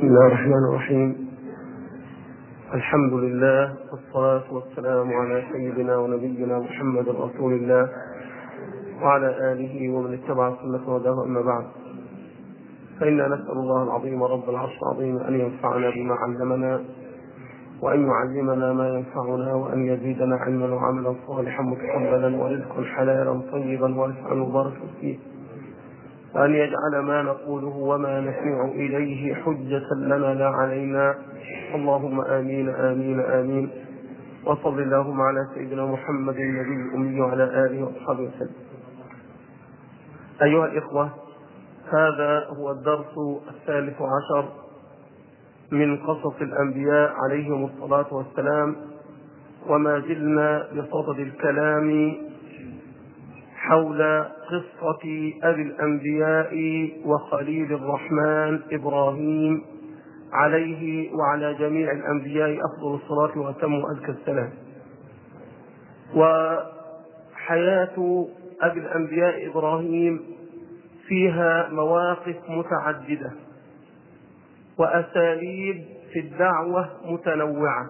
بسم الله الرحمن الرحيم. الحمد لله والصلاة والسلام على سيدنا ونبينا محمد رسول الله وعلى آله ومن اتبع سنته وهداه، أما بعد، فإنا نسأل الله العظيم رب العرش العظيم أن ينفعنا بما علمنا، وأن يعلمنا ما ينفعنا، وأن يزيدنا علما وعملا صالحا متقبلا ورزقا حلالا طيبا واسعا مباركا فيه، وأن يجعل ما نقوله وما نسمع إليه حجة لنا لا علينا. اللهم آمين آمين آمين. وصل اللهم على سيدنا محمد النبي الأمي وعلى آله وأصحابه وسلم. أيها الإخوة، هذا هو الدرس 13 من قصص الأنبياء عليهم الصلاة والسلام، وما زلنا بصدد الكلام حول قصة أبي الأنبياء وخليل الرحمن إبراهيم عليه وعلى جميع الأنبياء أفضل الصلاة وأتم وأزكى السلام. وحياة أبي الأنبياء إبراهيم فيها مواقف متعددة وأساليب في الدعوة متنوعة،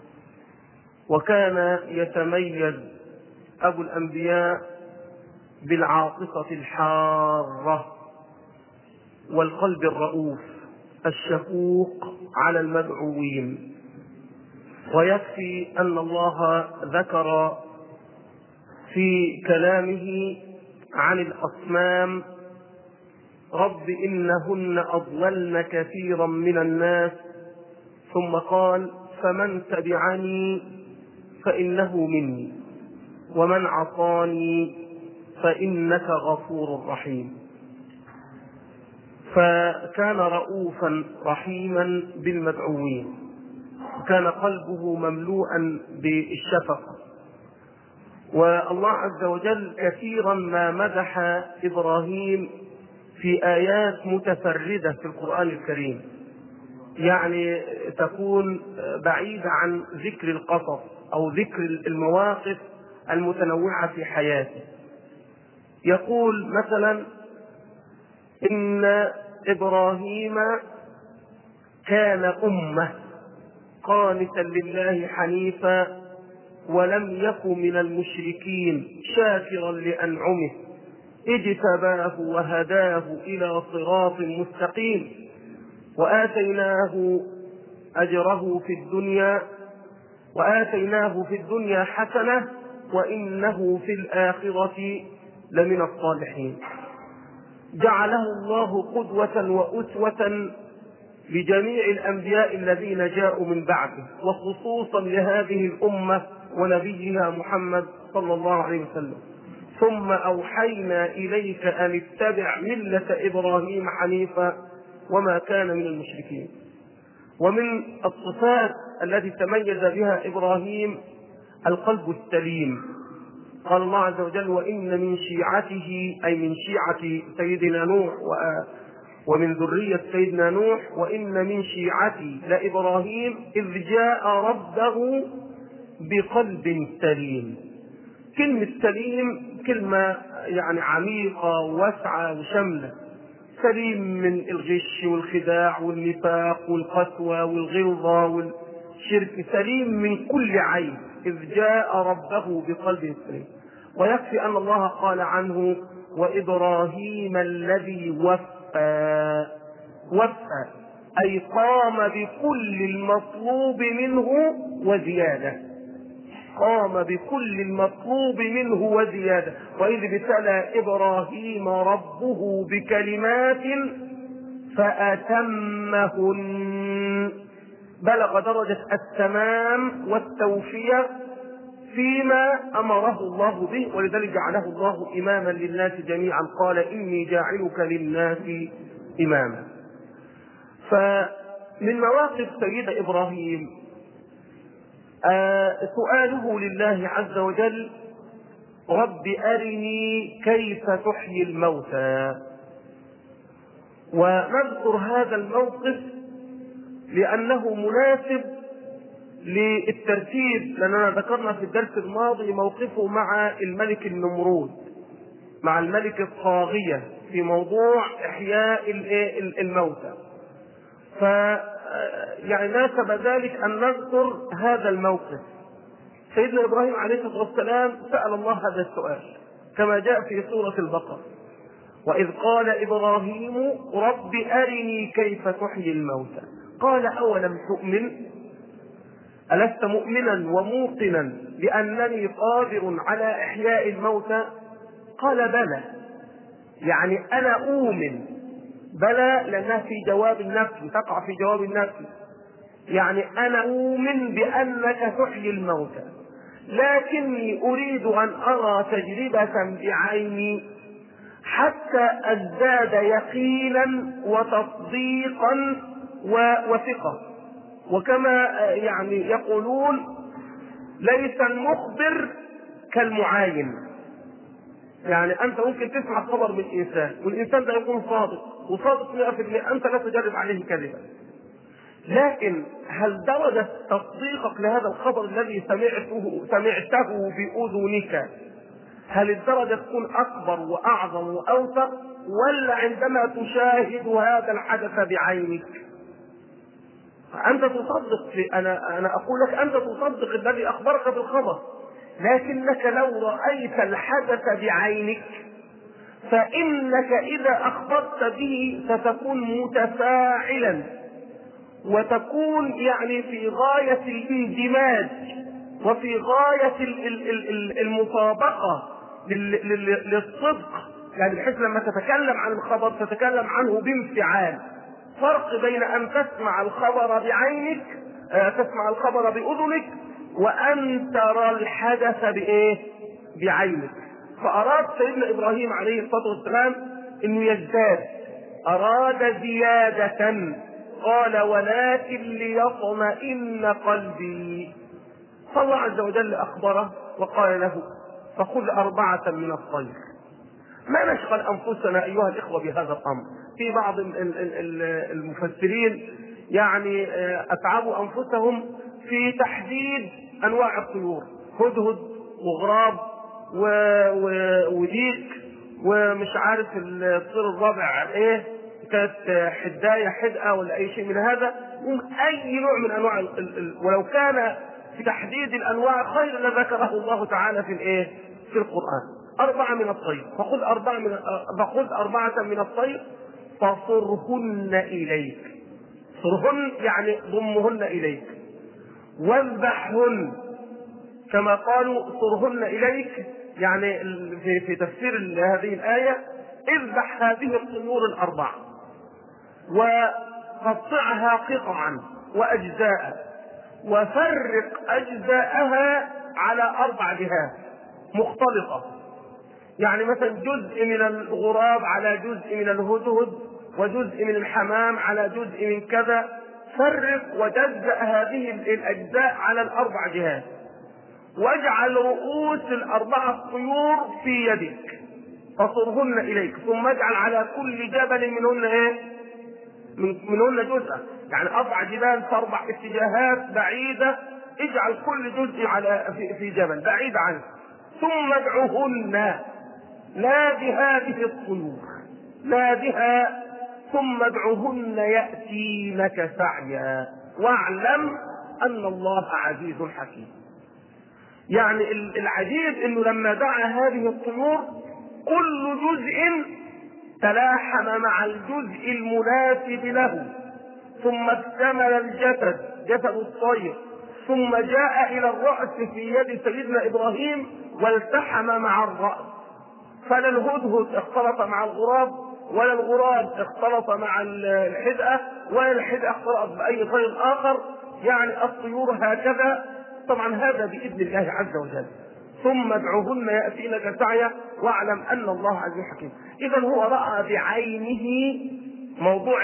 وكان يتميز أبو الأنبياء بالعاطفة الحارة والقلب الرؤوف الشفوق على المدعوين. ويكفي أن الله ذكر في كلامه عن الأصنام: رب إنهن أضللن كثيرا من الناس، ثم قال: فمن تبعني فإنه مني ومن عصاني فإنك غفور رحيم. فكان رؤوفا رحيما بالمدعوين، وكان قلبه مملوءا بالشفقة. والله عز وجل كثيرا ما مدح إبراهيم في آيات متفردة في القرآن الكريم، يعني تكون بعيدة عن ذكر القصص أو ذكر المواقف المتنوعة في حياته. يقول مثلا: إن إبراهيم كان أمة قانتا لله حنيفا ولم يك من المشركين شاكرا لأنعمه اجتباه وهداه إلى صراط مستقيم وآتيناه أجره في الدنيا حسنة وإنه في الآخرة لمن الصالحين. جعله الله قدوة وأسوة لجميع الأنبياء الذين جاءوا من بعده، وخصوصا لهذه الأمة ونبيها محمد صلى الله عليه وسلم. ثم أوحينا إليك أن اتبع ملة إبراهيم حنيفا وما كان من المشركين. ومن الصفات التي تميز بها إبراهيم القلب السليم. قال الله عز وجل: وإن من شيعته، أي من شيعة سيدنا نوح ومن ذرية سيدنا نوح، وإن من شيعته لإبراهيم إذ جاء ربه بقلب سليم. كلمة سليم كلمة يعني عميقة وواسعة وشاملة. سليم من الغش والخداع والنفاق والقسوة والغلظة والشرك، سليم من كل عيب، إذ جاء ربه بقلب سليم. ويكفي أن الله قال عنه: وإبراهيم الذي وفى أي قام بكل المطلوب منه وزيادة. وإذ ابتلى إبراهيم ربه بكلمات فأتمهن، بلغ درجة التمام والتوفية فيما أمره الله به، ولذلك جعله الله إماما للناس جميعا. قال: إني جاعلك للناس إماما. فمن مواقف سيد إبراهيم سؤاله لله عز وجل: رب أرني كيف تحيي الموتى. ونذكر هذا الموقف لأنه مناسب للترتيب، لأننا ذكرنا في الدرس الماضي موقفه مع الملك النمرود، مع الملك الطاغية، في موضوع إحياء الموتى. يعني ناسب ذلك أن نذكر هذا الموقف. سيدنا إبراهيم عليه الصلاة والسلام سأل الله هذا السؤال كما جاء في سورة البقرة: وإذ قال إبراهيم رب أرني كيف تحيي الموتى قال أولم تؤمن ألست مؤمنا وموقنا بأنني قادر على إحياء الموتى قال بلى. يعني أنا أؤمن، بلى لأنها في جواب النفي، تقع في جواب النفي. يعني أنا أؤمن بأنك تحيي الموتى، لكني أريد أن أرى تجربة بعيني حتى أزداد يقينا وتصديقا وثقة. وكما يعني يقولون: ليس المخبر كالمعاين. يعني أنت ممكن تسمع خبر من إنسان والإنسان ده يكون صادق وصادق 100%، أنت لا تجرب عليه كذبا، لكن هل درجة تصديقك لهذا الخبر الذي سمعته بأذنك هل الدرجة تكون أكبر وأعظم وأوثق، ولا عندما تشاهد هذا الحدث بعينك؟ أنت تصدق، أنا أقول لك أنت تصدق الذي أخبرك بالخبر، لكنك لو رأيت الحدث بعينك فإنك إذا أخبرت به ستكون متفاعلا وتكون يعني في غاية الاندماج وفي غاية المطابقة للصدق، يعني بحيث لما تتكلم عن الخبر تتكلم عنه بانفعال. فرق بين أن تسمع الخبر بعينك، تسمع الخبر بأذنك، وأن ترى الحدث بعينك. فأراد سيدنا إبراهيم عليه الصلاة والسلام أنه يزداد، أراد زيادة، قال: ولكن ليطمئن قلبي. فالله عز وجل أخبره وقال له: فخذ 4 من الطير. ما نشغل أنفسنا أيها الإخوة بهذا الأمر. في بعض المفسرين يعني أتعبوا أنفسهم في تحديد أنواع الطيور: هدهد وغراب وديك ومش عارف الطير الرابع كانت حداية حدقة ولا أي شيء من هذا. أي نوع من أنواع ولو كان في تحديد الأنواع خير لذكره الله تعالى في القرآن. 4 من الطير، فخذ 4 من الطير فصرهن إليك. صرهن يعني ضمهن إليك، واذبحهن كما قالوا صرهن إليك. يعني في تفسير هذه الآية: اذبح هذه الطيور 4 وقطعها قطعا وأجزاء، وفرق أجزاءها على 4 جهات مختلطة. يعني مثلا جزء من الغراب على جزء من الهدهد، وجزء من الحمام على جزء من كذا. فرق وجزأ هذه الأجزاء على 4 جهات، واجعل رؤوس 4 طيور في يدك فصرهن إليك، ثم اجعل على كل جبل منهن جزءا. يعني 4 جبال في 4 اتجاهات بعيدة، اجعل كل جزء في جبل بعيد عنه، ثم ادعوهن، نادي هذه الطيور، نادها، ثم ادعوهن يأتينك سعيا واعلم أن الله عزيز حكيم. يعني العجيب انه لما دعا هذه الطيور كل جزء تلاحم مع الجزء المناسب له، ثم اكتمل جسد الطير، ثم جاء الى الرأس في يد سيدنا ابراهيم والتحم مع الرأس. فلا الهدهد اختلط مع الغراب، ولا الغراب اختلط مع الحدقة، ولا الحدقة اختلط بأي طير آخر. يعني الطيور هكذا. طبعا هذا بإذن الله عز وجل. ثم ادعوهن يأتينك سعيا واعلم أن الله عزيز حكيم. إذا هو رأى بعينه موضوع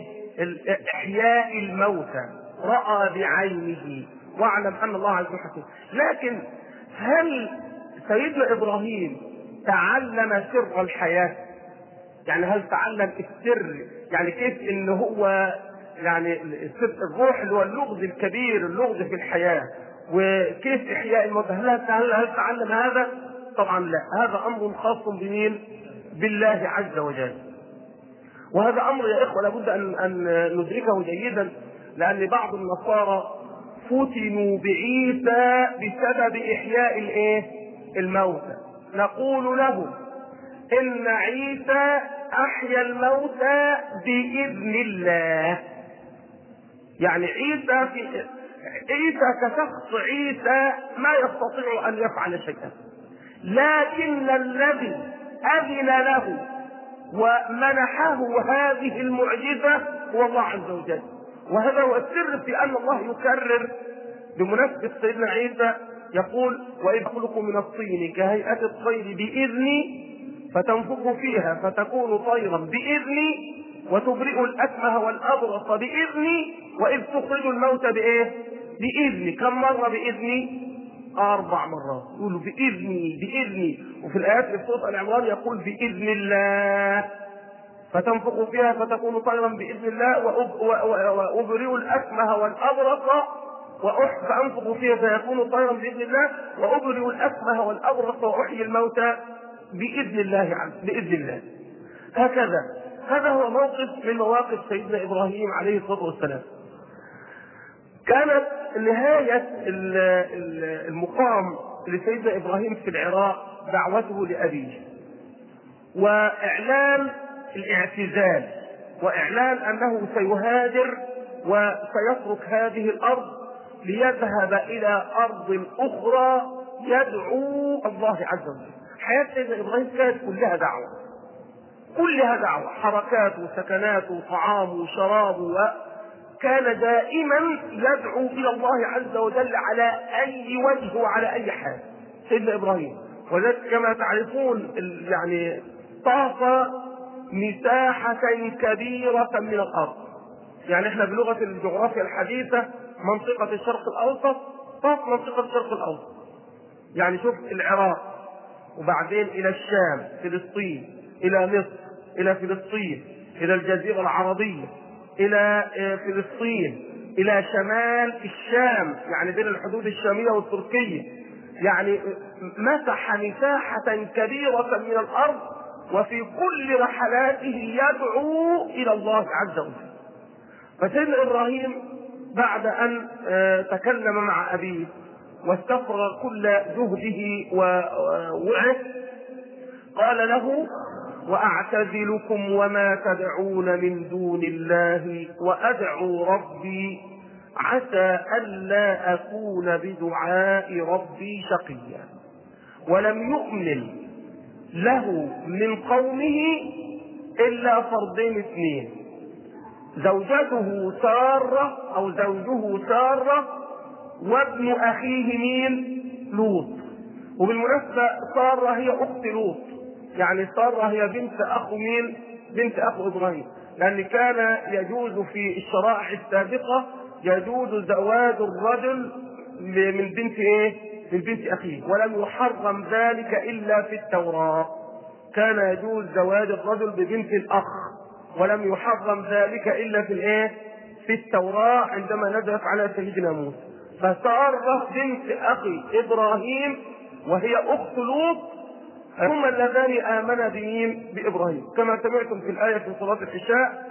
إحياء الموتى، رأى بعينه واعلم أن الله عزيز حكيم. لكن هل سيدنا إبراهيم تعلم سر الحياة؟ يعني هل تعلم السر؟ يعني كيف إن هو يعني الروح اللي هو اللغز الكبير، اللغز في الحياة، وكيف إحياء الموتى، هل تعلم هذا؟ طبعا لا، هذا أمر خاص بمين؟ بالله عز وجل. وهذا أمر يا إخوة لابد أن ندركه جيدا، لأن بعض النصارى فتنوا بعيسى بسبب إحياء الموتى. نقول لهم إن عيسى أحيا الموتى بإذن الله. يعني عيسى كشخص عيسى ما يستطيع أن يفعل شيئا، لكن الذي أذن له ومنحه هذه المعجزة هو الله عز وجل. وهذا هو السر في أن الله يكرر بمناسبة سيدنا عيسى يقول: وإذ أخلق من الطين كهيئة الطير بإذني فتنفخ فيها فتكون طيرا بإذني وتبرئ الأكمه والأبرص بإذني وإذ تخرج الموتى بإذني. كم مرة بإذني؟ 4 مرات. يقولوا بإذني. وفي الآيات في سورة العمران يقول بإذن الله فتنفخ فيها فتكون طيرا بإذن الله وأبرئ الأكمه والأبرص فأنفخ فيها فيكون طيرا بإذن الله وأبرئ الأكمه والأبرص وأحيي الموتى بإذن الله. هكذا. هذا هو موقف من مواقف سيدنا إبراهيم عليه الصلاة والسلام. كانت نهاية المقام لسيدنا إبراهيم في العراق دعوته لأبيه وإعلان الاعتزال وإعلان أنه سيهاجر وسيترك هذه الأرض ليذهب إلى أرض أخرى يدعو الله عز وجل. حياة سيدنا إبراهيم كانت كلها دعوة، حركات وسكنات وطعام وشراب، وكان دائما يدعو إلى الله عز وجل على أي وجه وعلى أي حال سيدنا إبراهيم. وذلك كما تعرفون يعني طاف مساحة كبيرة من الأرض. يعني احنا بلغة الجغرافيا الحديثة منطقة الشرق الأوسط، طاف منطقة الشرق الأوسط. يعني شوف العراق، وبعدين إلى الشام، فلسطين، إلى مصر، إلى فلسطين، إلى الجزيرة العربية، إلى فلسطين، إلى شمال الشام، يعني بين الحدود الشامية والتركية. يعني مسح مساحة كبيرة من الأرض، وفي كل رحلاته يدعو إلى الله عز وجل. فسيدنا إبراهيم بعد أن تكلم مع أبيه واستفرغ كل جهده ووعيه قال له: وأعتزلكم وما تدعون من دون الله وأدعو ربي عسى ألا أكون بدعاء ربي شقيا. ولم يؤمن له من قومه إلا فردين 2: زوجته سارة أو زوجه سارة وابن أخيه مين؟ لوط. وبالمناسبة سارة هي أخت لوط، يعني سارة هي بنت أخو مين؟ بنت أخو إبراهيم، لأن كان يجوز في الشرائع السابقة يجوز زواج الرجل من بنت من بنت أخيه، ولم يحرم ذلك إلا في التوراة. كان يجوز زواج الرجل ببنت الأخ ولم يحرم ذلك إلا في التوراة عندما نزلت على سيدنا موسى. فسارة بنت أخي إبراهيم وهي أخت لوط هما اللذان آمنا بإبراهيم، كما سمعتم في الآية في صلاة العشاء: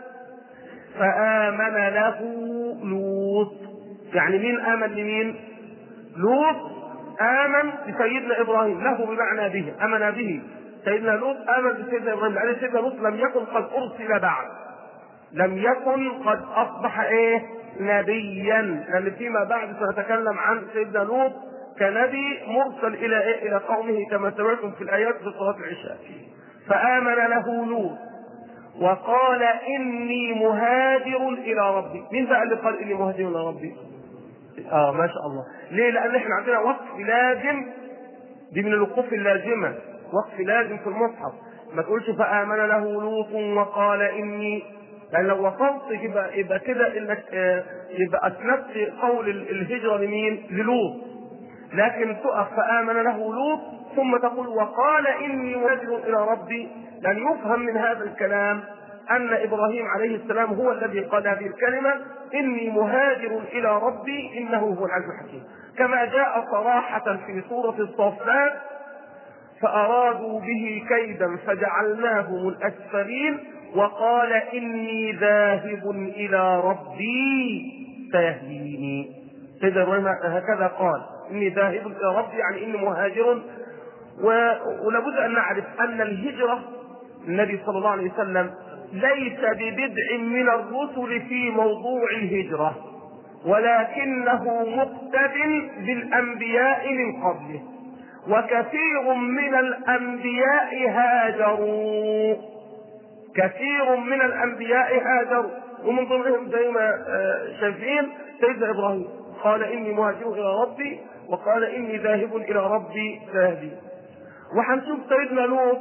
فآمن له لوط. يعني مين آمن لمين؟ لوط آمن بسيدنا إبراهيم، له بمعنى به، آمن به. سيدنا لوط آمن بسيدنا إبراهيم، لأن سيدنا لوط لم يكن قد أرسل بعد، لم يكن قد أصبح نبيا، لأن فيما بعد سنتكلم عن سيدنا لوط كنبي مرسل إلى قومه كما سمعتم في الآيات في صلاة العشاء. فآمن له لوط وقال: إني مهاجر إلى ربي. مين بقى اللي قال إني مهاجر إلى ربي؟ ما شاء الله. ليه؟ لأن احنا عندنا وقف لازم، دي من الوقوف اللازمة، وقف لازم في المصحف. ما تقولش فآمن له لوط وقال إني، لأن لو وصلت يبقى كده إنك يبقى أسندت قول الهجرة لمين؟ للوط. لكن تقف فآمن له لوط ثم تقول وقال إني مهاجر إلى ربي، لأن يفهم من هذا الكلام أن إبراهيم عليه السلام هو الذي قال هذه الكلمة: إني مهاجر إلى ربي إنه هو العزيز الحكيم، كما جاء صراحة في سورة الصافات: فأرادوا به كيدا فجعلناهم الأسفلين وقال إني ذاهب إلى ربي سيهديني. سيدنا إبراهيم هكذا قال، إني ذاهب إلى ربي، يعني إني مهاجر. ولابد أن نعرف أن الهجرة، النبي صلى الله عليه وسلم ليس ببدع من الرسل في موضوع الهجرة، ولكنه مقتد بالأنبياء من قبله، وكثير من الأنبياء هاجروا، كثير من الأنبياء هاجروا، ومن ضمنهم زي ما شايفين سيدنا إبراهيم قال إني مهاجر إلى ربي، وقال إني ذاهب إلى ربي سيهدين. وحنشوف سيدنا لوط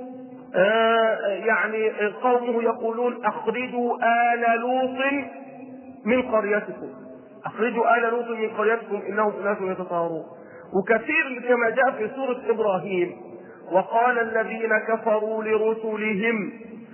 يعني قومه يقولون أخرجوا آل لوط من قريتكم، أخرجوا آل لوط من قريتكم إنهم أناس يتطهرون. وكثير كما جاء في سورة إبراهيم، وقال الذين كفروا لرسلهم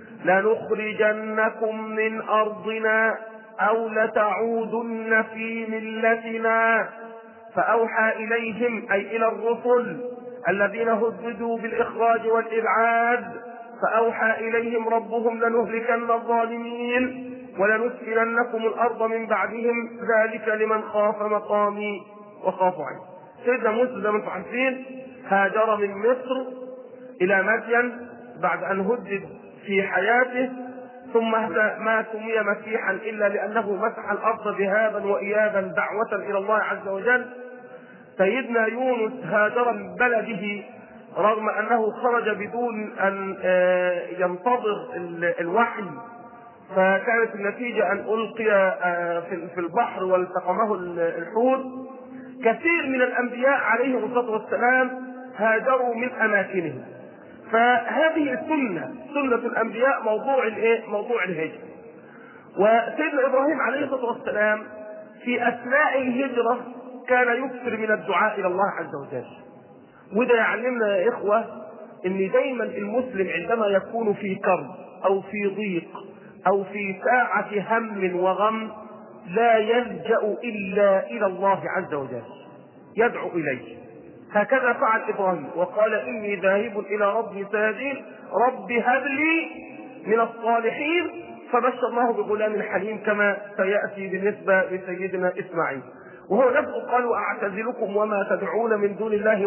لنخرجنكم من أرضنا أو لتعودن في ملتنا، فأوحى إليهم أي إلى الرسل الذين هددوا بالإخراج والإبعاد، فأوحى إليهم ربهم لنهلكن الظالمين ولنسكننكم الأرض من بعدهم ذلك لمن خاف مقامي وخاف عني. سيدنا موسى زي ما انتم عارفين هاجر من مصر إلى مدين بعد أن هدد في حياته، ثم ما سمي مسيحا إلا لأنه مسح الأرض ذهابا وإيابا دعوة إلى الله عز وجل. سيدنا يونس هاجر من بلده رغم أنه خرج بدون أن ينتظر الوحي، فكانت النتيجة أن ألقي في البحر والتقمه الحوت. كثير من الأنبياء عليهم الصلاة والسلام هاجروا من أماكنهم، فهذه سنة الأنبياء موضوع الهجرة. وسيدنا إبراهيم عليه الصلاة والسلام في أثناء الهجرة كان يكثر من الدعاء إلى الله عز وجل. وده يعلمنا يا إخوة إن دايما المسلم عندما يكون في كرب أو في ضيق أو في ساعة هم وغم لا يلجأ إلا إلى الله عز وجل، يدعو إليه. هكذا فعل إبراهيم وقال إني ذاهب إلى ربي سيهدين، رب هب لي من الصالحين، فبشرناه بغلام حليم كما سيأتي بالنسبة لسيدنا إسماعيل. وهو نفسه قال وأعتزلكم وما تدعون من دون الله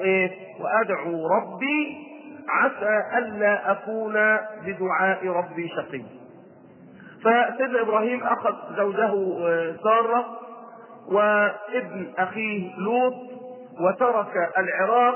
وأدعو ربي عسى ألا أكون بدعاء ربي شقي. فسيدنا إبراهيم أخذ زوجه سارة وابن أخيه لوط وترك العراق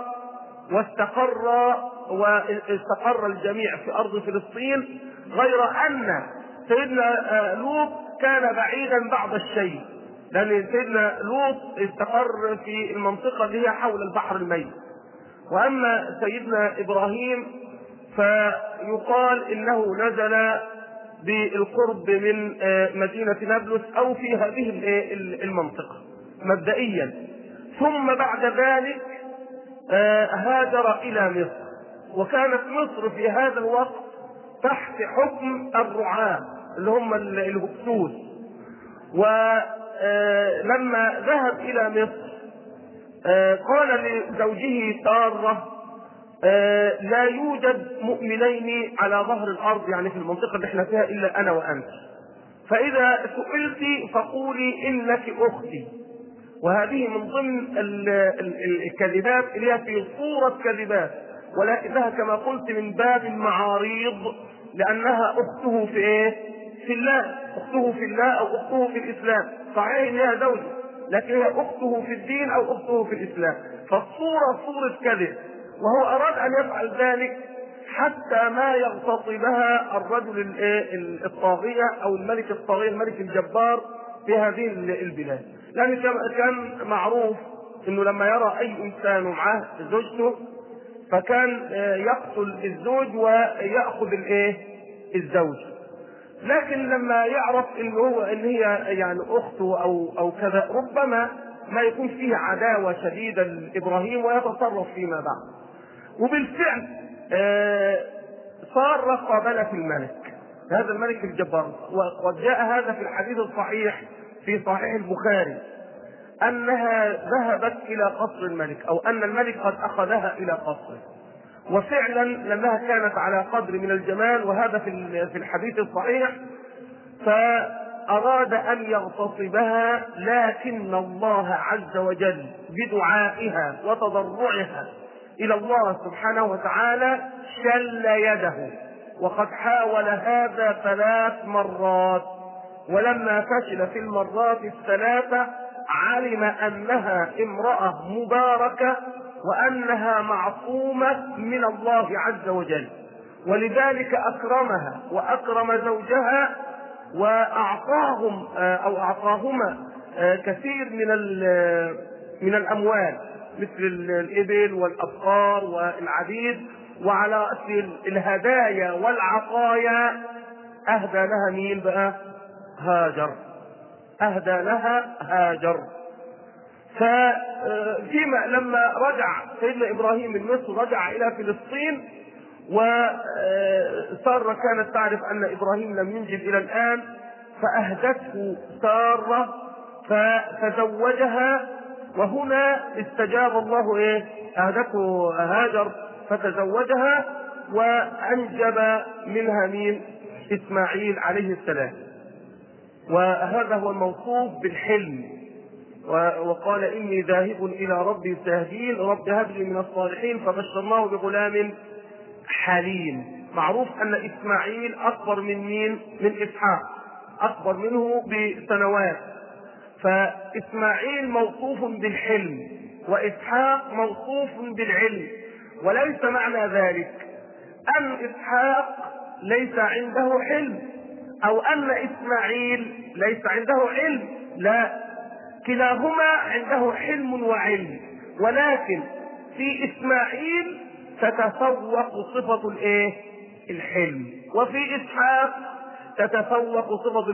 واستقر الجميع في أرض فلسطين، غير أن سيدنا لوط كان بعيدا بعض الشيء، لأن سيدنا لوط استقر في المنطقة اللي هي حول البحر الميت. وأما سيدنا إبراهيم فيقال إنه نزل بالقرب من مدينة نابلس أو في هذه المنطقة مبدئيا، ثم بعد ذلك هاجر إلى مصر. وكانت مصر في هذا الوقت تحت حكم الرعاة اللي هم الهكسوس. ولما ذهب إلى مصر قال لزوجه سارة لا يوجد مؤمنين على ظهر الأرض، يعني في المنطقة اللي احنا فيها، إلا أنا وأنت، فإذا سئلت فقولي إنك أختي. وهذه من ضمن الكذبات اللي هي في صورة كذبات، ولكنها كما قلت من باب المعاريض، لأنها أخته في إيه؟ في الله، أخته في الله أو أخته في الإسلام. صحيح إنها زوجة، لكن هي أخته في الدين أو أخته في الإسلام، فالصورة صورة كذب. وهو أراد أن يفعل ذلك حتى ما يغتصبها الرجل الطاغية أو الملك الطاغية، الملك الجبار في هذه البلاد. لأن كان معروف إنه لما يرى أي إنسان معه زوجته فكان يقتل الزوج ويأخذ الزوج. لكن لما يعرف إن هي يعني أخته أو كذا، ربما ما يكون فيه عداوة شديدة لإبراهيم ويتصرف فيما بعد. وبالفعل صار قابلة الملك، هذا الملك الجبار. وقد جاء هذا في الحديث الصحيح في صحيح البخاري أنها ذهبت إلى قصر الملك، أو أن الملك قد أخذها إلى قصره. وفعلا لأنها كانت على قدر من الجمال، وهذا في الحديث الصحيح، فأراد أن يغتصبها، لكن الله عز وجل بدعائها وتضرعها إلى الله سبحانه وتعالى شل يده، وقد حاول هذا 3 مرات، ولما فشل في المرات الثلاثة علم أنها امرأة مباركة وأنها معصومة من الله عز وجل، ولذلك أكرمها وأكرم زوجها وأعطاهما كثير من الأموال مثل الإبل والأبقار والعبيد، وعلى رأس الهدايا والعطايا أهدى لها مين بقى؟ هاجر. أهدى لها هاجر. ففيما لما رجع سيدنا إبراهيم من مصر رجع إلى فلسطين، وسارة كانت تعرف أن إبراهيم لم ينجب إلى الآن، فأهدته سارة فتزوجها، وهنا استجاب الله أهدته هاجر فتزوجها وأنجب منها مين؟ إسماعيل عليه السلام. وهذا هو الموصوف بالحلم، وقال إني ذاهب إلى ربي سيهدين، رب هب لي من الصالحين، فبشرناه بغلام حليم. معروف أن إسماعيل أكبر من مين؟ من إسحاق، أكبر منه بسنوات، فإسماعيل موصوف بالحلم وإسحاق موصوف بالعلم. وليس معنى ذلك أن إسحاق ليس عنده حلم أو أن إسماعيل ليس عنده علم، لا، كلاهما عنده حلم وعلم، ولكن في إسماعيل تتفوق صفة الحلم، وفي إسحاق تتفوق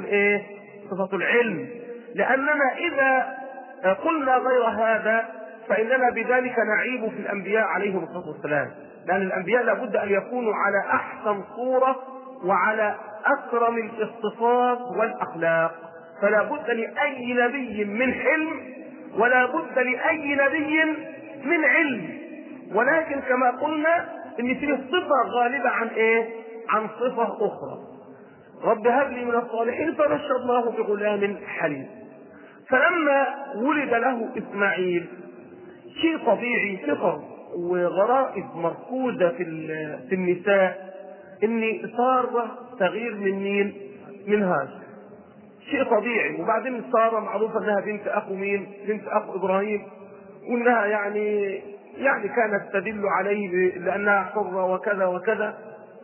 صفة العلم. لأننا إذا قلنا غير هذا فإننا بذلك نعيب في الأنبياء عليهم الصلاة والسلام، لأن الأنبياء لابد أن يكونوا على أحسن صورة وعلى أكرم الاختصاص والأخلاق، فلا بد لأي نبي من حلم ولا بد لأي نبي من علم، ولكن كما قلنا إن فيه صفة غالبة عن صفة أخرى. رب هب لي من الصالحين فبشرناه بغلام حليم. فلما ولد له إسماعيل شيء طبيعي، فطر وغرائز مركوزة في النساء، إن سارة تغير من هاجر، شيء طبيعي. وبعدين سارة معروفة انها بنت اخو مين؟ بنت اخو ابراهيم، وانها يعني كانت تدل عليه لانها حرة وكذا وكذا،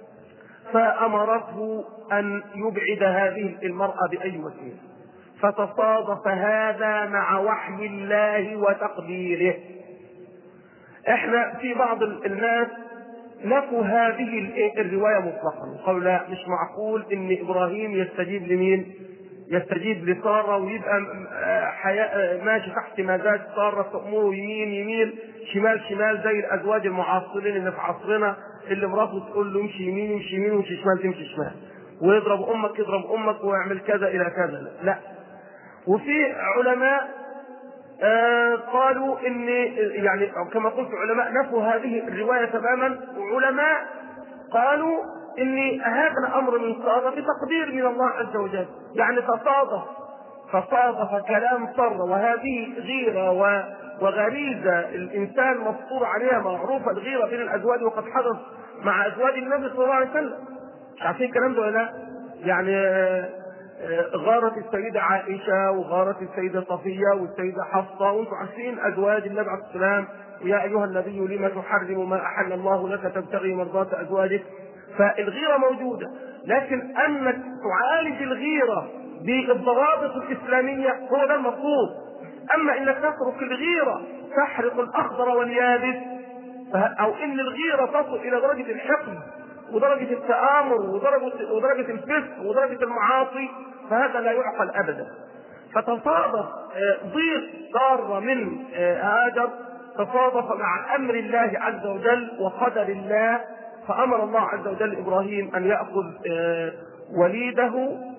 فامرته ان يبعد هذه المرأة باي وسيلة، فتصادف هذا مع وحي الله وتقديره. احنا في بعض الناس نفوا هذه الرواية مطلقا، وقالوا لا، مش معقول ان ابراهيم يستجيب لمين؟ يستجيب لسارة ويبقى ماشي تحت مزاج سارة، تأمره يمين يمين شمال شمال زي الأزواج المعاصرين اللي في عصرنا، اللي مراته تقول له امشي يمين يمشي يمين وامشي شمال تمشي شمال، ويضرب أمك يضرب أمك ويعمل كذا إلى كذا. لا. وفي علماء قالوا إن يعني كما قلت علماء نفوا هذه الرواية تماما، وعلماء قالوا إن هذا الأمر من سارة بتقدير من الله عز وجل، يعني تصادف كلام سارة، وهذه غيرة وغريزة الإنسان مفطور عليها، معروفة الغيرة بين الأزواج، وقد حدث مع أزواج النبي صلى الله عليه وسلم. مش عارفين الكلام ده ولا لا؟ يعني غارت السيدة عائشة وغارت السيدة صفية والسيدة حفصة، وانتم عارفين أزواج النبي عليه السلام، ويا أيها النبي لما تحرم ما أحل الله لك تبتغي مرضات أزواجك. فالغيرة موجودة، لكن أنك تعالج الغيرة بالضوابط الإسلامية هو ده المطلوب. أما إنك تترك الغيرة تحرق الأخضر واليابس، أو إن الغيرة تصل إلى درجة الحقد ودرجة التآمر ودرجة الفسق ودرجة المعاصي، فهذا لا يعقل أبدا. فتصادف ضيق سارة من هاجر تصادف مع أمر الله عز وجل وقدر الله، فأمر الله عز وجل إبراهيم أن يأخذ وليده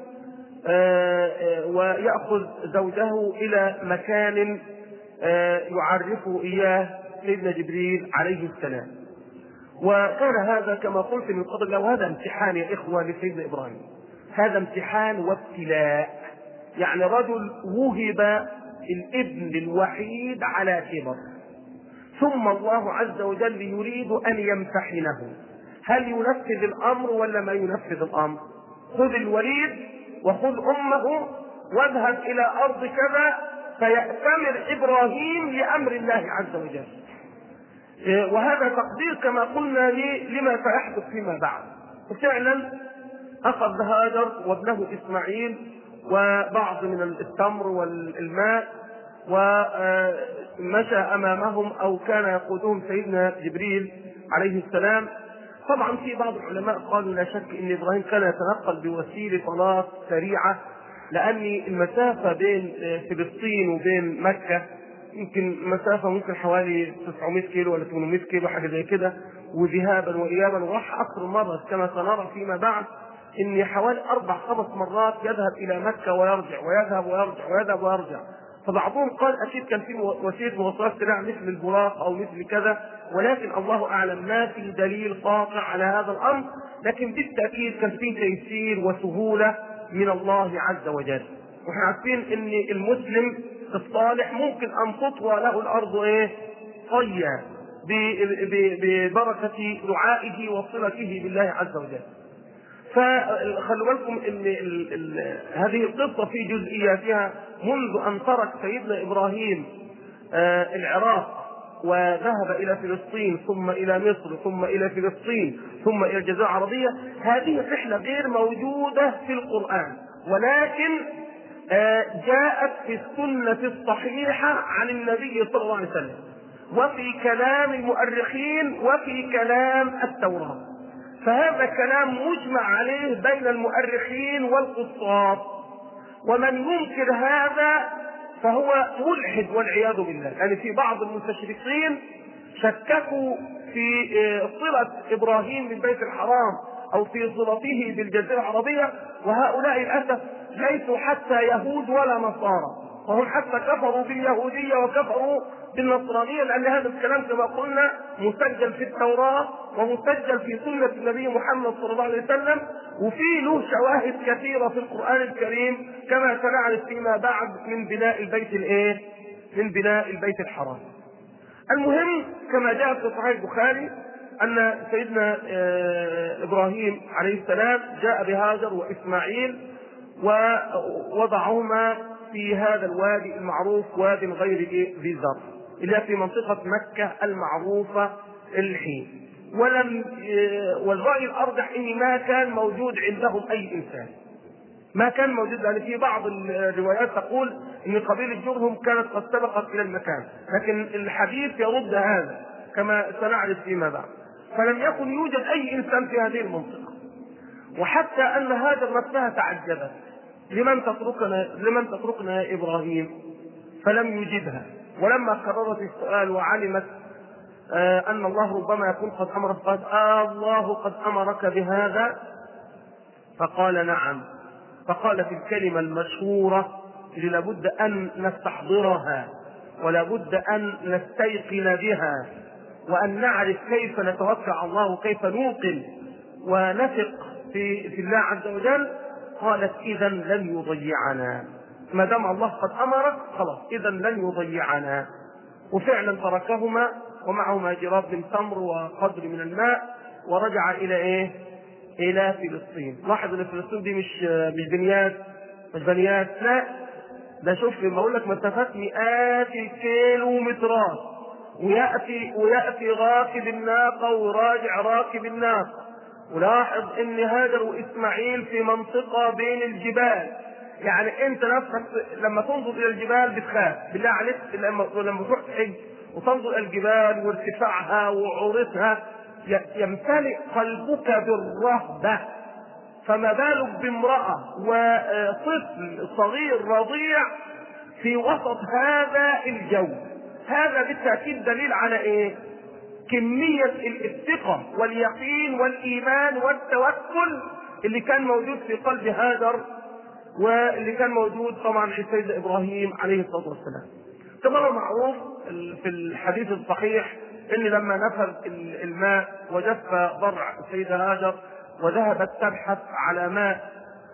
ويأخذ زوجه إلى مكان يعرفه إياه سيدنا جبريل عليه السلام. وكان هذا كما قلت من قبل، وهذا امتحان يا إخوة لسيدنا إبراهيم، هذا امتحان وابتلاء. يعني رجل وهب الابن الوحيد على كبر، ثم الله عز وجل يريد أن يمتحنه، هل ينفذ الأمر ولا ما ينفذ الأمر؟ خذ الوليد وخذ أمه واذهب إلى أرض كذا، فيأتمر إبراهيم لأمر الله عز وجل. وهذا تقدير كما قلنا لما سيحدث فيما بعد. وفعلا أخذ هاجر وابنه إسماعيل وبعض من التمر والماء ومشى أمامهم، أو كان يقودهم سيدنا جبريل عليه السلام. طبعا في بعض العلماء قالوا لا شك أن إبراهيم كان يتنقل بوسيلة طلاق سريعة، لأن المسافة بين فلسطين وبين مكة يمكن مسافة ممكن حوالي 900 كيلو ولا 800 كيلو حاجة زي كده، وذهابا وإيابا، وراح أكثر مرة كما سنرى فيما بعد إن حوالي 4-5 مرات يذهب إلى مكة ويرجع ويذهب ويرجع ويذهب ويرجع. فبعضهم قال أكيد كان في وسيلة مواصلات سريعة مثل البراق أو مثل كذا، ولكن الله أعلم، ما في دليل قاطع على هذا الأمر، لكن بالتأكيد كان في تيسير وسهولة من الله عز وجل. وإحنا عارفين إن المسلم الصالح ممكن أن تطوى له الأرض طيا ببركة دعائه وصلته بالله عز وجل. فخلوا بالكم ان هذه القصه في جزئياتها منذ ان ترك سيدنا ابراهيم العراق وذهب الى فلسطين، ثم الى مصر، ثم الى فلسطين، ثم الى الجزيره العربيه. هذه رحله غير موجوده في القران، ولكن جاءت في السنه الصحيحه عن النبي صلى الله عليه وسلم، وفي كلام المؤرخين، وفي كلام التوراه. فهذا كلام مجمع عليه بين المؤرخين والقصاص، ومن ينكر هذا فهو ملحد والعياذ بالله. يعني في بعض المستشرقين شككوا في صلة إبراهيم بالبيت الحرام أو في صلته بالجزيرة العربية، وهؤلاء للأسف ليسوا حتى يهود ولا نصارى، وهم حتى كفروا باليهودية وكفروا بالنصرانية، لأن هذا الكلام كما قلنا مسجل في التوراة ومسجل في سنة النبي محمد صلى الله عليه وسلم، وفي له شواهد كثيرة في القرآن الكريم كما سنعرف فيما بعد من بناء البيت من بناء البيت الحرام. المهم كما جاء في صحيح البخاري أن سيدنا إبراهيم عليه السلام جاء بهاجر وإسماعيل ووضعهما في هذا الوادي المعروف وادي غير ذي زرع، اللي في منطقة مكة المعروفة الحين. والرأي الأرجح إن ما كان موجود عندهم أي إنسان، ما كان موجود، لأن في بعض الروايات تقول إن قبيلة جرهم كانت قد سبقت إلى المكان، لكن الحديث يرد هذا كما سنعرف فيما بعد. فلم يكن يوجد أي إنسان في هذه المنطقة، وحتى أن هاجر نفسها تعجبت، لمن تتركنا يا إبراهيم؟ فلم يجبها. ولما كررت السؤال وعلمت أن الله ربما يكون قد أمرك، قالت الله قد أمرك بهذا؟ فقال نعم. فقالت الكلمة المشهورة اللي لابد أن نستحضرها ولابد أن نستيقن بها، وأن نعرف كيف نتوكل على الله وكيف نوقن ونثق في الله عز وجل. قالت إذا لن يضيعنا، ما دام الله قد أمرك خلاص إذا لن يضيعنا. وفعلا تركهما ومعهما جراب من تمر وقدر من الماء، ورجع إلى إلى فلسطين. لاحظ ان فلسطين دي مش بنيات، لا، ده شوف لما اقول لك مسافات مئات الكيلومترات، وياتي راكب الناقه وراجع راكب الناقه. ولاحظ ان هاجر واسماعيل في منطقه بين الجبال، يعني انت نفسك لما تنظر الى الجبال بتخاف بالله عليك، لما تروح تحج وتنظر الى الجبال وارتفاعها وعورتها يمتلئ قلبك بالرهبة، فما بالك بامرأة وطفل صغير رضيع في وسط هذا الجو؟ هذا بالتأكيد دليل على كمية الثقة واليقين والإيمان والتوكل اللي كان موجود في قلب هاجر، واللي كان موجود طبعا في سيدنا إبراهيم عليه الصلاة والسلام. كما هو معروف في الحديث الصحيح ان لما نفذ الماء وجف ضرع السيدة هاجر وذهبت تبحث على ماء،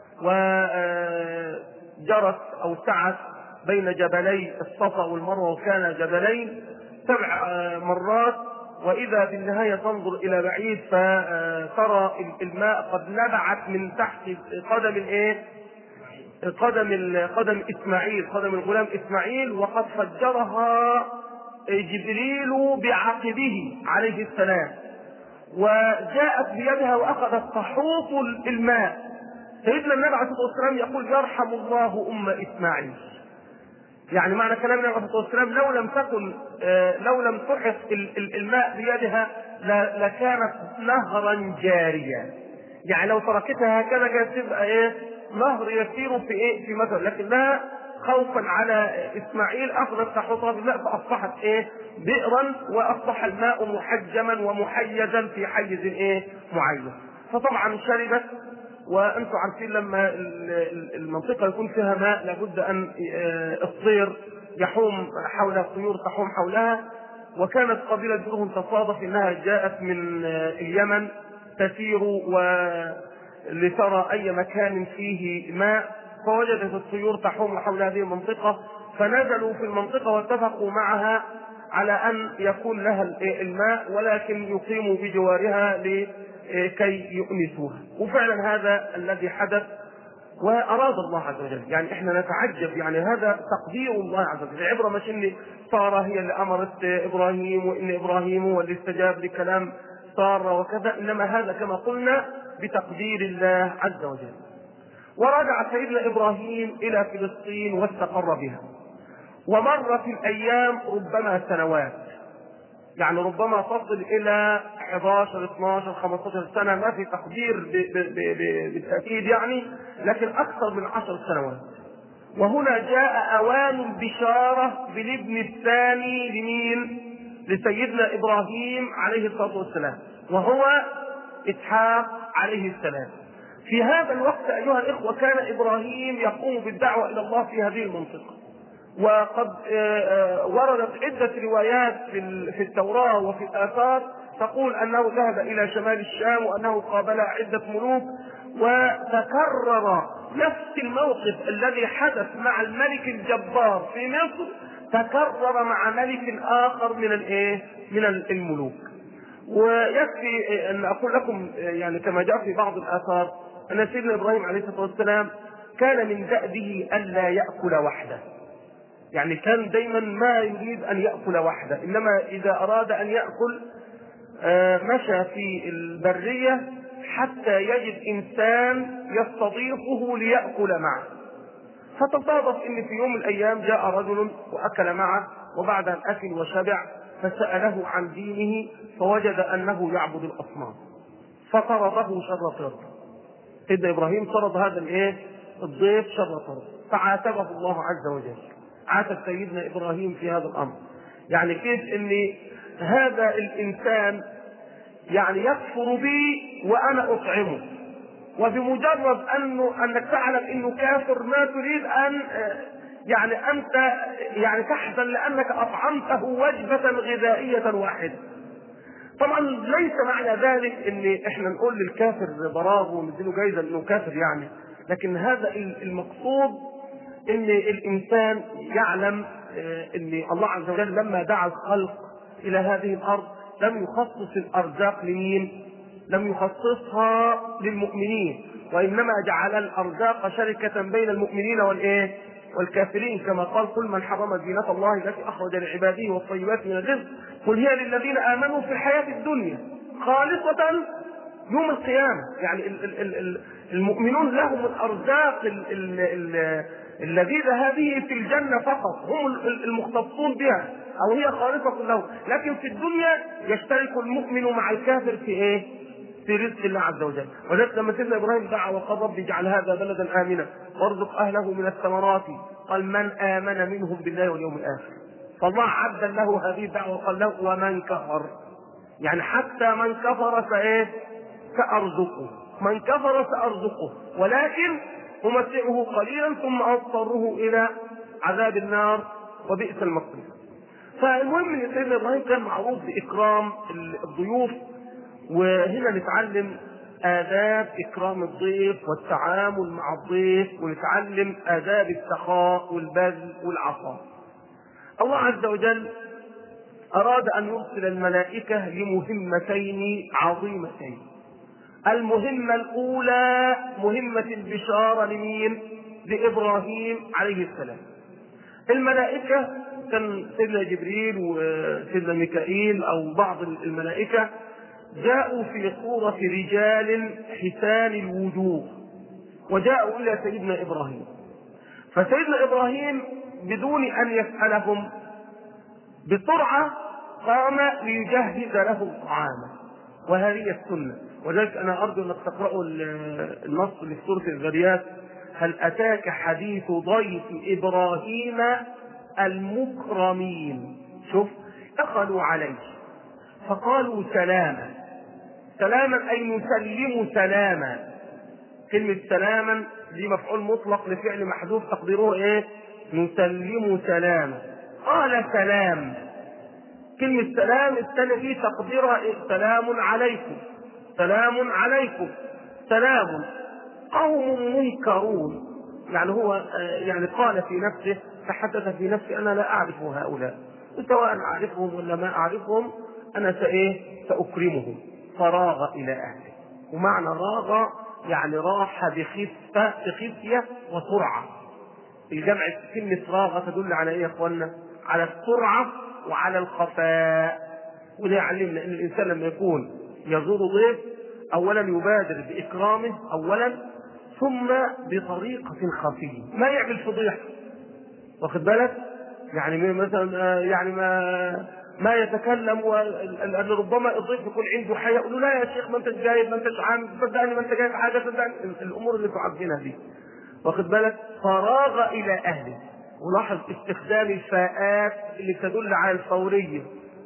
وجرت او سعت بين جبلي الصفا والمروه، وكان جبلين 7 مرات، واذا بالنهايه تنظر الى بعيد فترى الماء قد نبعت من تحت قدم اسماعيل، قدم الغلام اسماعيل، وقد فجرها جبريل بعقبه عليه السلام، وجاءت بيدها واخذت تحوط الماء. سيدنا النبي عليه الصلاه والسلام يقول يرحم الله اسماعيل. يعني معنى كلام النبي عليه الصلاه والسلام لو لم تحط الماء بيدها لكانت نهرا جاريا. يعني لو تركتها هكذا كانت تبقى نهر يسير في مثل، لكنها خوفا على اسماعيل اخذت تحوطها بالماء فاصبحت بئرا، واصبح الماء محجما ومحيزا في حيز معين. فطبعا شربت. وانتم عارفين لما المنطقه يكون فيها ماء لابد ان الطير يحوم حولها، الطيور تحوم حولها. وكانت قبيله جرهم تصادف انها جاءت من اليمن تسير لترى اي مكان فيه ماء، فوجدت الطيور تحوم حول هذه المنطقه، فنزلوا في المنطقه واتفقوا معها على ان يكون لها الماء، ولكن يقيموا بجوارها لكي يؤنسوها. وفعلا هذا الذي حدث، واراد الله عز وجل. يعني احنا نتعجب، يعني هذا تقدير الله عز وجل. العبره مش ان ساره هي اللي امرت ابراهيم وان ابراهيم هو اللي استجاب لكلام ساره وكذا، انما هذا كما قلنا بتقدير الله عز وجل. ورجع سيدنا ابراهيم الى فلسطين واستقر بها، ومرت الايام ربما سنوات، يعني ربما تصل الى 11 12 15 سنه، ما في تقدير بالتاكيد يعني، لكن اكثر من 10 سنوات. وهنا جاء اوان البشاره بالابن الثاني لمين؟ لسيدنا ابراهيم عليه الصلاه والسلام، وهو اسحاق عليه السلام. في هذا الوقت ايها الاخوه كان ابراهيم يقوم بالدعوه الى الله في هذه المنطقه، وقد وردت عدة روايات في التوراة وفي الآثار تقول أنه ذهب إلى شمال الشام، وأنه قابل عدة ملوك، وتكرر نفس الموقف الذي حدث مع الملك الجبار في مصر تكرر مع ملك آخر من الملوك. ويكفي أن أقول لكم يعني كما جاء في بعض الآثار أن سيدنا إبراهيم عليه الصلاة والسلام كان من دأبه ألا يأكل وحده، يعني كان دايما ما يريد ان يأكل وحده، انما اذا اراد ان يأكل مشى في البرية حتى يجد انسان يستضيفه ليأكل معه. فتصادف ان في يوم من الايام جاء رجل واكل معه، وبعد ان اكل وشبع فسأله عن دينه فوجد انه يعبد الاصنام، فطرده شر طرد. سيدنا ابراهيم طرد هذا الضيف شر طرد، فعاتبه الله عز وجل. عاتب سيدنا ابراهيم في هذا الامر. يعني كيف ان هذا الانسان يعني يكفر بي وانا اطعمه، وبمجرد انك تعلم انه كافر ما تريد ان يعني انت يعني تحزن لانك اطعمته وجبة غذائية واحدة. طبعا ليس معنى ذلك ان احنا نقول للكافر برافو ونديله جايزة انه كافر يعني، لكن هذا المقصود ان الانسان يعلم ان الله عز وجل لما دعا الخلق الى هذه الارض لم يخصص الارزاق لمين؟ لم يخصصها للمؤمنين، وانما جعل الارزاق شركة بين المؤمنين والكافرين، كما قال قل من حرم زينة الله التي اخرج لعباده والطيبات من الرزق قل هي للذين امنوا في الحياة الدنيا خالصة يوم القيامة. يعني المؤمنون لهم الارزاق اللذيذة هذه في الجنة فقط، هم المختصون بها او هي خالصة لهم، لكن في الدنيا يشترك المؤمن مع الكافر في رزق الله عز وجل. ولذلك لما سيدنا ابراهيم دعا وقال رب اجعل هذا بلدا امنا وارزق اهله من الثمرات قال من امن منهم بالله واليوم الاخر، فالله عدل له هذه الدعوة وقال له ومن كفر، يعني حتى من كفر سأرزقه، من كفر سأرزقه ولكن أمتعه قليلا ثم أضطره إلى عذاب النار وبئس المصير. فالمهم ان سيدنا ابراهيم كان معروف باكرام الضيوف، وهنا نتعلم آداب إكرام الضيف والتعامل مع الضيف، ونتعلم آداب السخاء والبذل والعطاء. الله عز وجل أراد أن يرسل الملائكة لمهمتين عظيمتين. المهمة الأولى مهمة البشارة لمين؟ لإبراهيم عليه السلام. الملائكة كان سيدنا جبريل وسيدنا ميكائيل أو بعض الملائكة جاءوا في صورة رجال حسان الوجوه، وجاءوا إلى سيدنا إبراهيم. فسيدنا إبراهيم بدون أن يسألهم بسرعة قام ليجهز لهم طعاما، وهذه السنة. ولذلك أنا أرجو أنك تقرأوا النص اللي في سورة الذريات: هل أتاك حديث ضيف إبراهيم المكرمين. شوف، دخلوا عليه فقالوا سلاما. سلاما أي نسلم سلاما. كلمة سلاما دي مفعول مطلق لفعل محذوف تقديره ايه؟ نسلم سلاما. قال سلام. كلمة سلام الثانية دي تقديرها إيه؟ سلام عليكم. سلام عليكم. سلام. قوم منكرون. يعني هو يعني قال في نفسه، تحدث في نفسه: أنا لا أعرف هؤلاء، سواء أعرفهم ولا ما أعرفهم، أنا سأكرمهم. فراغ إلى أهله. ومعنى راغ يعني راح بخفية وسرعة. الجمع كلمة راغ تدل على إيه يا أخوانا؟ على السرعة وعلى الخفاء. وده يعلمنا أن الإنسان لما يكون يزور ضيف أولا يبادر بإكرامه أولا، ثم بطريقة خفية، ما يعمل فضيحة. واخد بالك؟ يعني مثلا يعني ما يتكلم، لأن ربما الضيف يكون عنده حياء، يقول له: لا يا شيخ، ما انتش جايب، ما انتش عامل، صدقني ما انت جايب حاجه، صدقني. الامور اللي تعرفينها دي. واخد بالك؟ فراغ الى اهله. ولاحظ استخدام الفاءات اللي تدل على الفوريه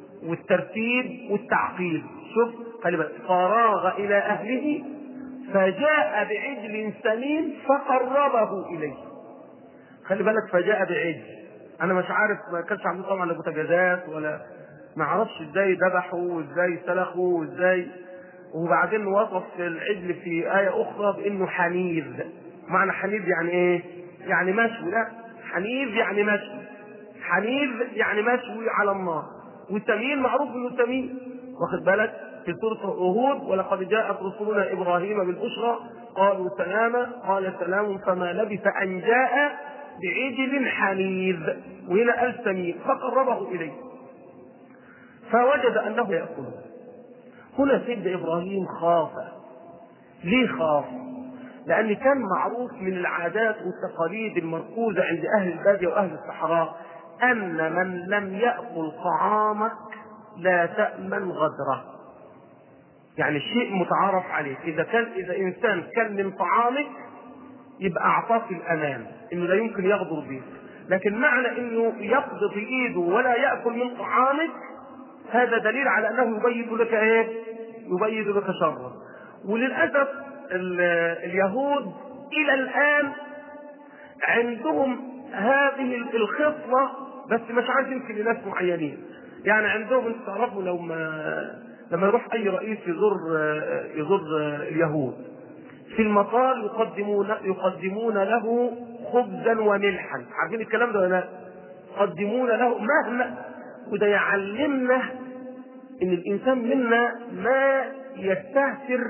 والترتيب والتعقيد. شوف، خلي بالك: فراغ الى اهله فجاء بعجل سمين فقربه اليه. خلي بالك، فجاء بعجل. انا مش عارف، ما كانش عنده طبعا لا بوتاجازات ولا ما اعرفش ازاي ذبحوا وازاي سلخوا وازاي. وبعدين وصف العجل في آية أخرى بأنه حنيذ. معنى حنيذ يعني إيه؟ يعني مشوي. لا، حنيذ يعني مشوي. حنيذ يعني مشوي على النار. والسمين معروف إنه سمين. واخد بالك؟ في سورة هود: ولقد جاءت رسلنا إبراهيم بالبشرى قالوا سلاما قال سلام فما لبث أن جاء بعجل حنيذ. وهنا قال سمين فقربه إليه فوجد أنه يأكله. هنا سيدنا إبراهيم خاف. ليه خاف؟ لأن كان معروف من العادات والتقاليد المركوزة عند أهل البادية وأهل الصحراء أن من لم يأكل طعامك لا تأمن غدره. يعني شيء متعارف عليه، إذا إنسان كان من طعامك يبقى أعطاك الأمان إنه لا يمكن يغدر به. لكن معنى إنه يقبض إيده ولا يأكل من طعامك هذا دليل على أنه يبيد لك إيه؟ يبيد لك شره. وللأسف اليهود إلى الآن عندهم هذه الخصلة، بس مش عارف يمكن لناس معينين. يعني عندهم، انتم تعرفوا لما يروح أي رئيس يزور اليهود في المطار يقدمون له خبزا وملحا. عارفين الكلام ده ولا لا؟ يقدمون له مهما. وده يعلمنا ان الانسان منا ما يستهتر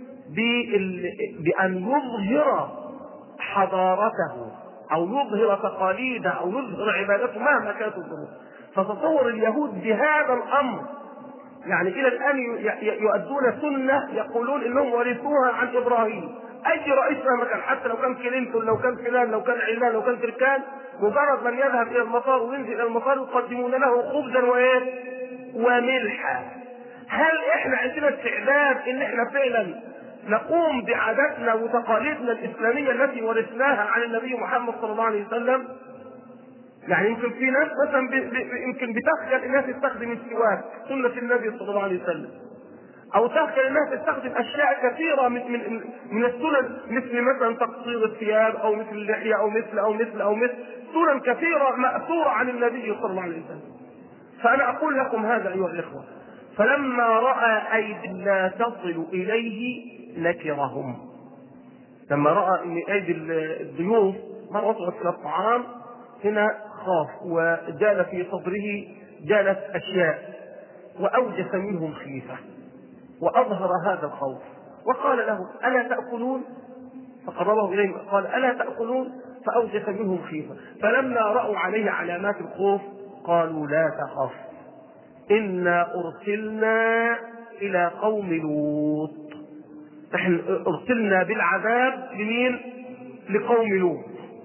بان يظهر حضارته او يظهر تقاليده او يظهر عبادته مهما كانت الظروف. فتصور اليهود بهذا الامر، يعني الى الان يؤدون سنه يقولون انهم ورثوها عن ابراهيم. اي رئيس مهما كان، حتى لو كان كلينتون، لو كان فلان، لو كان علان، لو كان تركان، مجرد من يذهب الى المطار وينزل الى المطار يقدمون له خبزا وملحا. هل احنا عندنا استعداد ان احنا فعلا نقوم بعاداتنا وتقاليدنا الاسلاميه التي ورثناها عن النبي محمد صلى الله عليه وسلم؟ يعني يمكن في ناس مثلا يمكن بتخجل الناس تستخدم السواك، سنه النبي صلى الله عليه وسلم، او تخجل الناس تستخدم اشياء كثيره من السنن، مثل مثلا تقصير الثياب او مثل اللحيه او مثل سنن كثيره ماثوره عن النبي صلى الله عليه وسلم. فأنا أقول لكم هذا أيها الإخوة: فلما رأى أيدي لا تصل إليه نكرهم. لما رأى أن أيدي الضيوف ما وصلت إلى الطعام هنا خاف، وجال في صدره جالت أشياء، وأوجس منهم خيفة، وأظهر هذا الخوف، وقال لهم: ألا تأكلون؟ فقربه إليهم قال: ألا تأكلون؟ فأوجس منهم خيفة. فلما رأوا عليه علامات الخوف قالوا: لا تخف، إنا أرسلنا إلى قوم لوط. نحن أرسلنا بالعذاب لمين؟ لقوم لوط.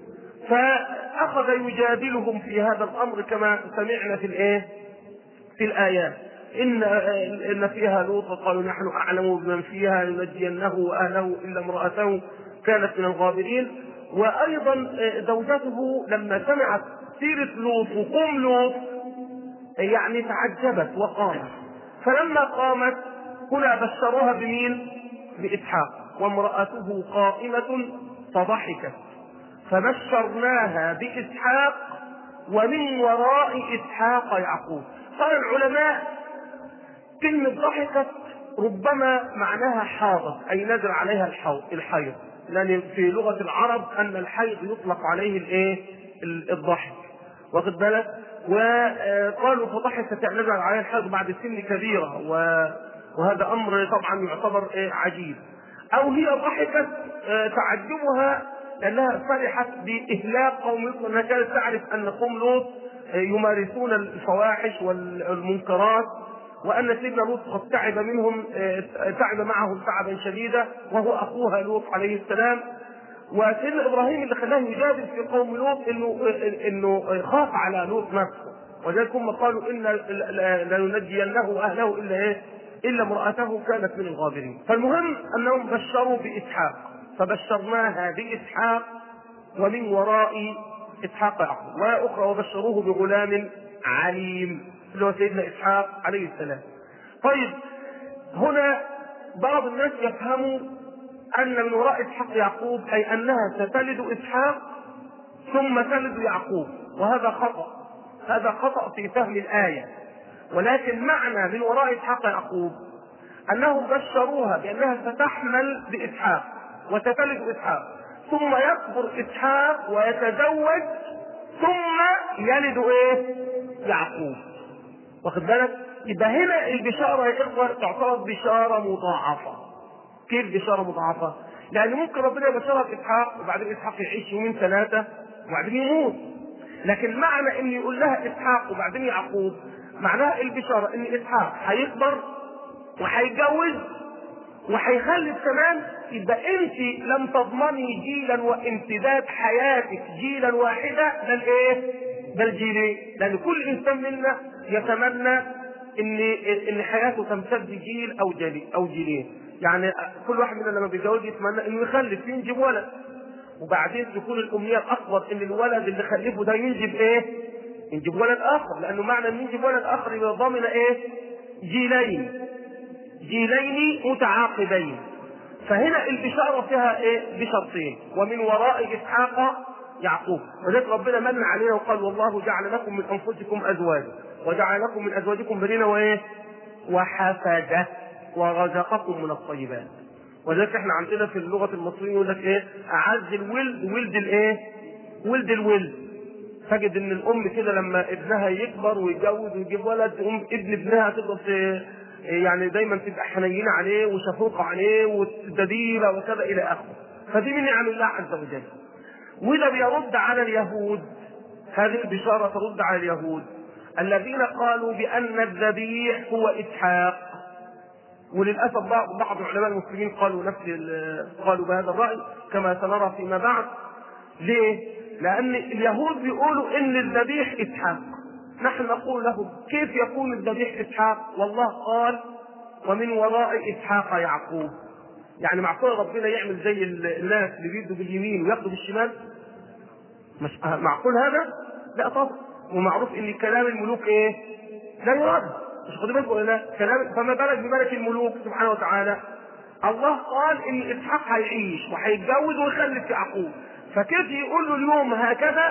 فأخذ يجادلهم في هذا الأمر كما سمعنا في الآيات: إن فيها لوط، قالوا: نحن أعلم بمن فيها لنجينه وأهله إلا امرأته كانت من الغابرين. وأيضا زوجته لما سمعت سيرة لوط وقوم لوط يعني تعجبت وقامت. فلما قامت هنا بشروها بمين؟ بإسحاق، وامرأته قائمة فضحكت، فبشرناها بإسحاق ومن وراء إسحاق يعقوب. قال العلماء: كلمة ضحكت ربما معناها حاضت، أي نزل عليها الحيض، لأن في لغة العرب أن الحيض يطلق عليه الضحك، واخد بالك؟ وقالوا فضحكت يعني نزل عليها الحيض بعد سن كبيرة، وهذا أمر طبعا يعتبر عجيب. أو هي ضحكت تعجبها لأنها فرحت بإهلاك قوم لوط، لأنها كانت تعرف أن قوم لوط يمارسون الفواحش والمنكرات، وأن سيدنا لوط قد تعب معهم تعبا شديدا، وهو أخوها لوط عليه السلام. وسيدنا إبراهيم اللي خلاه يجادل في قوم لوط إنه خاف على لوط نفسه، وذلك هم قالوا: إن لننجينه وأهله إلا امرأته كانت من الغابرين. فالمهم أنهم بشروا بإسحاق، فبشرناها بإسحاق ومن وراء إسحاق يعقوب، وأخرى وبشروه بغلام عليم اللي هو سيدنا إسحاق عليه السلام. طيب، هنا بعض الناس يفهموا أن من وراء إسحاق يعقوب أي أنها ستلد إسحاق ثم تلد يعقوب، وهذا خطأ. هذا خطأ في فهم الآية. ولكن معنى من وراء إسحاق يعقوب أنهم بشروها بأنها ستحمل بإسحاق وستلد إسحاق، ثم يكبر إسحاق ويتزوج ثم يلد يعقوب، واخد بالك؟ يبقى هنا البشارة يا إخوة تعتبر بشارة مضاعفة. كيف بشارة مضاعفة؟ لأن ممكن ربنا يبشرها بإسحاق وبعدين إسحاق يعيش يومين ثلاثة وبعدين يموت، لكن معنى إن يقول لها إسحاق وبعدين يعقوب معناها البشارة إن إسحاق هيكبر وهيتجوز وهيخلف كمان. يبقى أنت لم تضمني جيلا وامتداد حياتك جيلا واحدا، بل جيلين، لأن كل إنسان منا يتمنى إن حياته تمتد جيل أو جيلين. يعني كل واحد منا لما بيتجوز يتمنى إنه يخلف ينجب ولد، وبعدين تكون الأمنية الأكبر إن الولد اللي خلفه ده ينجب ينجب ولد آخر، لأنه معنى إن ينجب ولد آخر يبقى ضامن جيلين متعاقبين. فهنا البشارة فيها بشرطين: ومن وراء إسحاق يعقوب. وذلك ربنا من علينا وقال: والله جعل لكم من أنفسكم أزواجا وجعل لكم من أزواجكم بنين وحفدة ورزقكم من الطيبات. وذلك احنا عندنا في اللغة المصرية يقول لك أعز الولد ولد الولد. تجد ان الام كده لما ابنها يكبر ويتجوز ويجيب ولد ابن ابنها تفضل يعني دايما تبقى حنينه عليه وشفوقه عليه وتدليله وكذا الى اخره. فدي من نعم الله عز وجل. وده بيرد على اليهود، هذه البشاره ترد على اليهود الذين قالوا بان الذبيح هو اسحاق. وللاسف بعض علماء المسلمين قالوا بهذا الراي كما سنرى فيما بعد. ليه؟ لأن اليهود بيقولوا إن الذبيح إسحاق. نحن نقول لهم: كيف يكون الذبيح إسحاق والله قال: ومن وراء إسحاق يعقوب؟ يعني معقول ربنا يعمل زي الناس اللي بيدوا باليمين وياخدوا بالشمال؟ مش معقول هذا؟ لا طبعا. ومعروف إن كلام الملوك لا يرد، مش خدوا بالكم ولا لا؟ فما بالك بملك الملوك سبحانه وتعالى. الله قال إن إسحاق هيعيش وهيتجوز ويخلف يعقوب، فكيف يقول له اليوم هكذا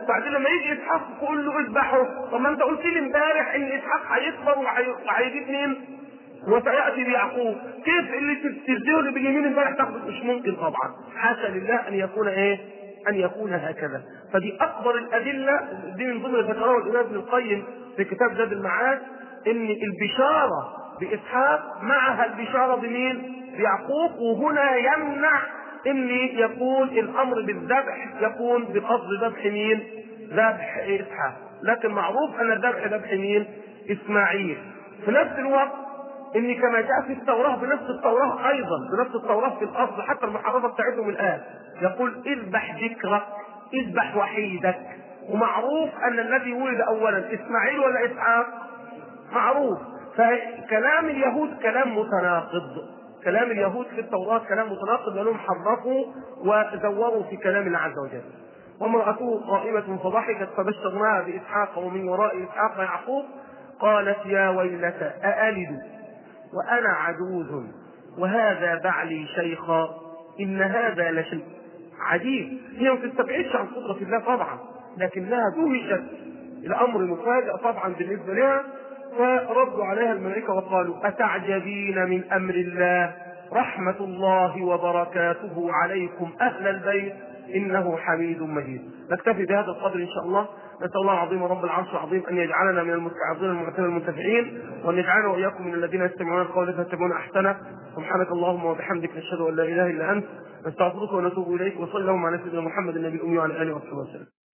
وبعدين لما يجي اسحاق يقول له اذبحه. طب ما انت قلت لي امبارح ان اسحاق هيكبر وهيجيب مين وسياتي بيعقوب، كيف اللي تسجله باليمين امبارح تاخده؟ مش ممكن طبعا، حاشا لله ان يكون ان يكون هكذا. فدي اكبر الادله، دي من ضمن ذكرها الامام ابن القيم في كتاب زاد المعاد، ان البشاره باسحاق معها البشاره بمين؟ بيعقوب. وهنا يمنع ان يكون الامر بالذبح يكون بقصد ذبح مين؟ ذبح اسحاق، لكن معروف ان الذبح ذبح مين؟ اسماعيل. في نفس الوقت ان كما جاء في التوراه، بنفس التوراه ايضا، بنفس التوراه في الاصل حتى المحرفه بتاعتهم الان، يقول اذبح ذكرك، اذبح وحيدك. ومعروف ان الذي ولد اولا اسماعيل ولا اسحاق؟ معروف. فكلام اليهود كلام متناقض، كلام اليهود في التوراه كلام متناقض، لانهم حرفوا وزوروا في كلام الله عز وجل. وامراته قائمه فضحكت فبشرناها باسحاق ومن وراء اسحاق يعقوب، قالت يا ويلتى أألد وأنا عجوز وهذا بعلي شيخا إن هذا لشيء عجيب. هي ما تستبعدش عن قدرة الله طبعا، لكنها دهشت، الأمر مفاجئ طبعا بالنسبة لها. فردوا عليها الملائكة وقالوا أتعجبين من أمر الله، رحمة الله وبركاته عليكم أهل البيت إنه حميد مجيد. نكتفي بهذا القدر إن شاء الله. نسأل الله العظيم رب العرش العظيم أن يجعلنا من المستعظين المعتمين المنتفعين، وأن يجعلنا وإياكم من الذين يستمعون القول فيتبعون أحسنه. سبحانك اللهم وبحمدك، نشهد أن لا إله إلا أنت، نستغفرك ونتوب إليك. وصلى اللهم على سيدنا محمد النبي الأمي وعلى آله وصحبه وسلم.